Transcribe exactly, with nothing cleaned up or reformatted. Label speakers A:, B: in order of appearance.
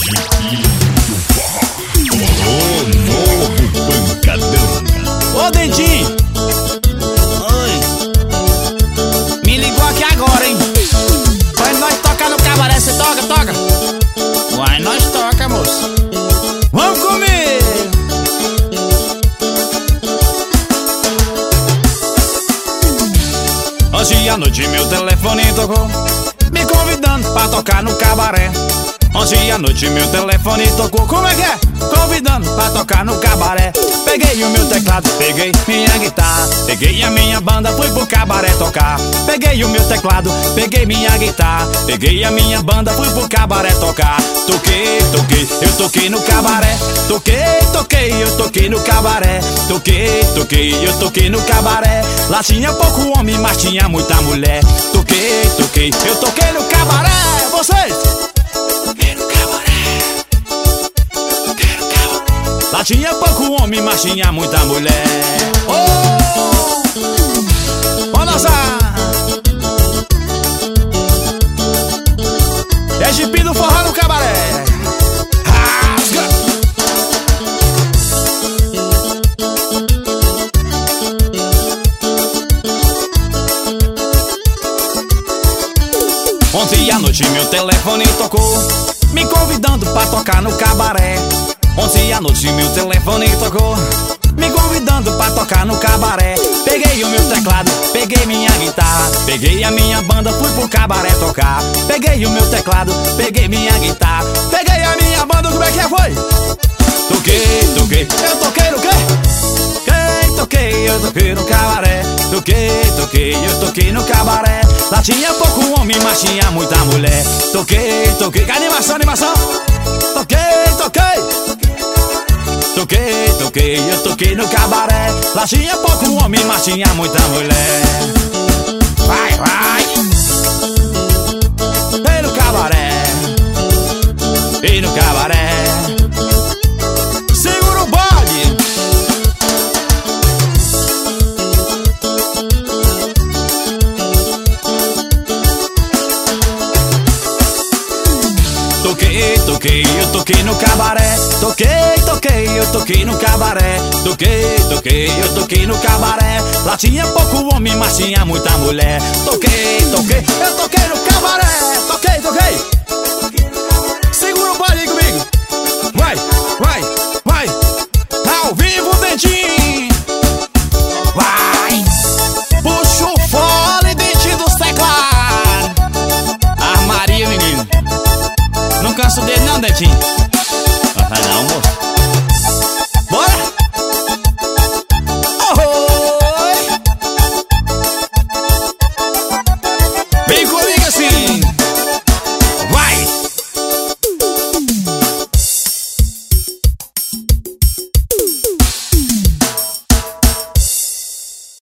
A: Ô Dentinho! Oi! Me ligou aqui agora, hein? Vai nós tocar no cabaré, cê toca, toca? Vai nós toca, moço. Vamos comer! Hoje à noite meu telefone tocou, me convidando pra tocar no cabaré. Ontem à noite meu telefone tocou, como é que é? Convidando pra tocar no cabaré. Peguei o meu teclado, peguei minha guitarra, peguei a minha banda, fui pro cabaré tocar. Peguei o meu teclado, peguei minha guitarra, peguei a minha banda, fui pro cabaré tocar. Toquei, toquei, eu toquei no cabaré. Toquei, toquei, eu toquei no cabaré. Toquei, toquei, eu toquei no cabaré. Lá tinha pouco homem, mas tinha muita mulher. Toquei, toquei, eu toquei no cabaré. Vocês? Lá tinha pouco homem, mas tinha muita mulher. Oh! Vamos dançar! É jipe do forró no cabaré. Rasga! Ontem à noite meu telefone tocou, me convidando pra tocar no cabaré. Ontem à noite meu telefone tocou, me convidando pra tocar no cabaré. Peguei o meu teclado, peguei minha guitarra, peguei a minha banda, fui pro cabaré tocar. Peguei o meu teclado, peguei minha guitarra, peguei a minha banda, como é que foi? Toquei, toquei, eu toquei no quê? Toquei, toquei, eu toquei no cabaré. Toquei, toquei, eu toquei no cabaré. Lá tinha pouco homem, mas tinha muita mulher. Toquei, toquei, que animação, animação. Toquei, toquei. Toquei, toquei, eu toquei no cabaré. Lá tinha pouco homem, mas tinha muita mulher. Vai, vai. E no cabaré, e no cabaré. Segura o bode. Toquei, toquei, eu toquei no cabaré. Toquei, toquei, eu toquei no cabaré. Toquei, toquei, eu toquei no cabaré. Lá tinha pouco homem, mas tinha muita mulher. Toquei, toquei, eu toquei no cabaré. Toquei, toquei. Segura o baile aí comigo. Vai, vai, vai. Ao vivo, Dentinho. Vai. Puxa o fole, Dentinho dos teclados. Armaria, menino. Não canso dele não, Dentinho. Ah, não, moço.